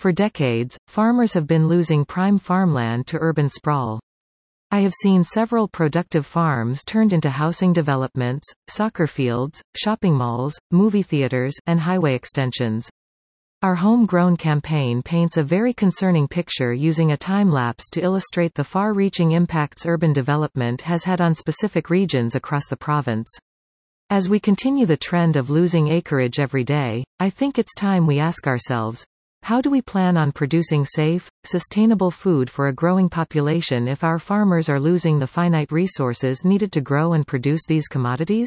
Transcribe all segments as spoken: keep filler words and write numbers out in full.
For decades, farmers have been losing prime farmland to urban sprawl. I have seen several productive farms turned into housing developments, soccer fields, shopping malls, movie theaters, and highway extensions. Our Homegrown campaign paints a very concerning picture using a time-lapse to illustrate the far-reaching impacts urban development has had on specific regions across the province. As we continue the trend of losing acreage every day, I think it's time we ask ourselves, how do we plan on producing safe, sustainable food for a growing population if our farmers are losing the finite resources needed to grow and produce these commodities?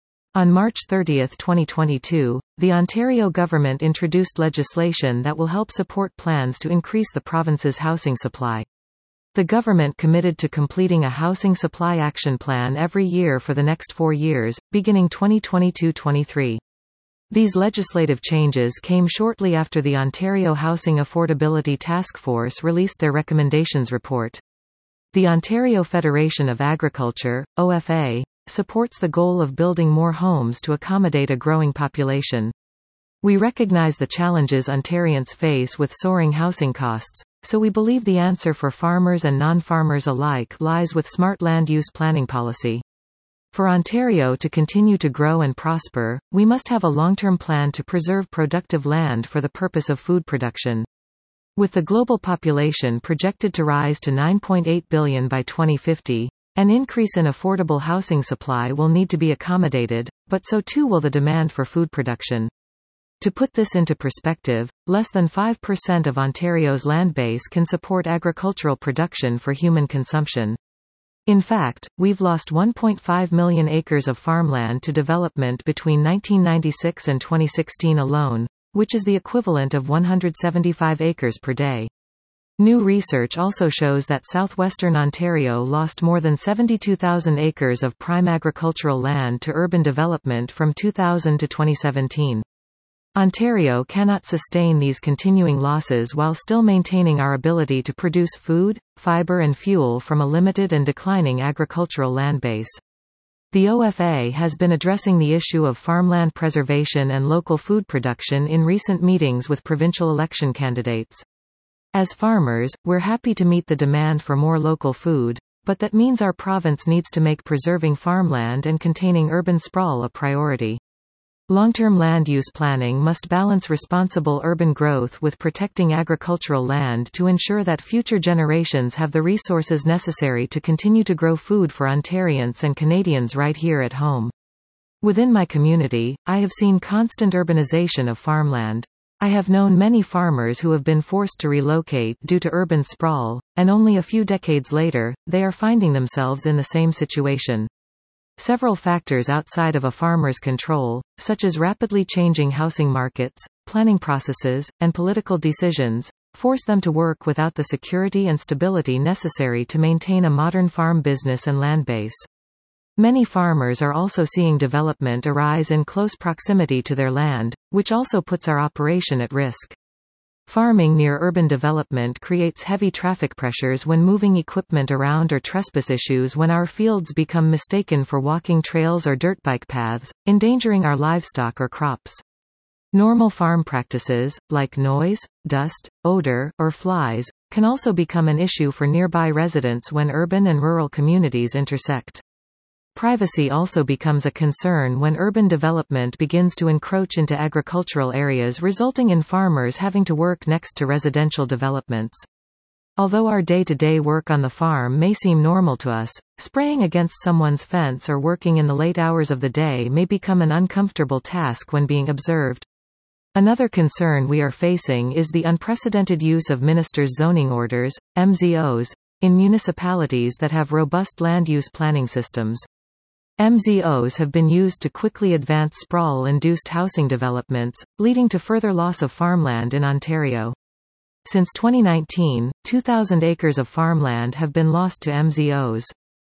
On March thirtieth twenty twenty-two, the Ontario government introduced legislation that will help support plans to increase the province's housing supply. The government committed to completing a housing supply action plan every year for the next four years, beginning twenty twenty-two twenty-three. These legislative changes came shortly after the Ontario Housing Affordability Task Force released their recommendations report. The Ontario Federation of Agriculture, O F A, supports the goal of building more homes to accommodate a growing population. We recognize the challenges Ontarians face with soaring housing costs, so we believe the answer for farmers and non-farmers alike lies with smart land use planning policy. For Ontario to continue to grow and prosper, we must have a long-term plan to preserve productive land for the purpose of food production. With the global population projected to rise to nine point eight billion by twenty fifty, an increase in affordable housing supply will need to be accommodated, but so too will the demand for food production. To put this into perspective, less than five percent of Ontario's land base can support agricultural production for human consumption. In fact, we've lost one point five million acres of farmland to development between nineteen ninety-six and twenty sixteen alone, which is the equivalent of one hundred seventy-five acres per day. New research also shows that southwestern Ontario lost more than seventy-two thousand acres of prime agricultural land to urban development from two thousand to twenty seventeen. Ontario cannot sustain these continuing losses while still maintaining our ability to produce food, fibre and fuel from a limited and declining agricultural land base. The O F A has been addressing the issue of farmland preservation and local food production in recent meetings with provincial election candidates. As farmers, we're happy to meet the demand for more local food, but that means our province needs to make preserving farmland and containing urban sprawl a priority. Long-term land use planning must balance responsible urban growth with protecting agricultural land to ensure that future generations have the resources necessary to continue to grow food for Ontarians and Canadians right here at home. Within my community, I have seen constant urbanization of farmland. I have known many farmers who have been forced to relocate due to urban sprawl, and only a few decades later, they are finding themselves in the same situation. Several factors outside of a farmer's control, such as rapidly changing housing markets, planning processes, and political decisions, force them to work without the security and stability necessary to maintain a modern farm business and land base. Many farmers are also seeing development arise in close proximity to their land, which also puts our operation at risk. Farming near urban development creates heavy traffic pressures when moving equipment around or trespass issues when our fields become mistaken for walking trails or dirt bike paths, endangering our livestock or crops. Normal farm practices, like noise, dust, odor, or flies, can also become an issue for nearby residents when urban and rural communities intersect. Privacy also becomes a concern when urban development begins to encroach into agricultural areas, resulting in farmers having to work next to residential developments. Although our day-to-day work on the farm may seem normal to us, spraying against someone's fence or working in the late hours of the day may become an uncomfortable task when being observed. Another concern we are facing is the unprecedented use of ministers' zoning orders, M Z Os, in municipalities that have robust land use planning systems. M Z Os have been used to quickly advance sprawl-induced housing developments, leading to further loss of farmland in Ontario. Since twenty nineteen, two thousand acres of farmland have been lost to M Z Os.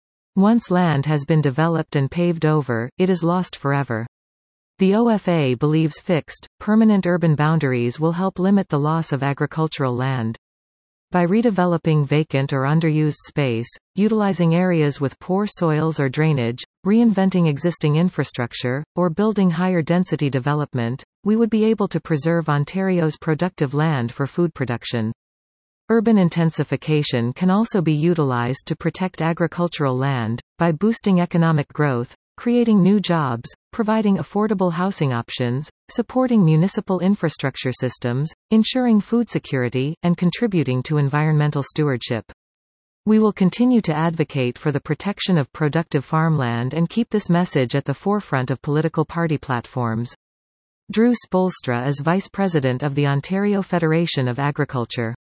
Once land has been developed and paved over, it is lost forever. The O F A believes fixed, permanent urban boundaries will help limit the loss of agricultural land. By redeveloping vacant or underused space, utilizing areas with poor soils or drainage, reinventing existing infrastructure, or building higher density development, we would be able to preserve Ontario's productive land for food production. Urban intensification can also be utilized to protect agricultural land, by boosting economic growth, creating new jobs, providing affordable housing options, supporting municipal infrastructure systems, ensuring food security, and contributing to environmental stewardship. We will continue to advocate for the protection of productive farmland and keep this message at the forefront of political party platforms. Drew Spoelstra is Vice President of the Ontario Federation of Agriculture.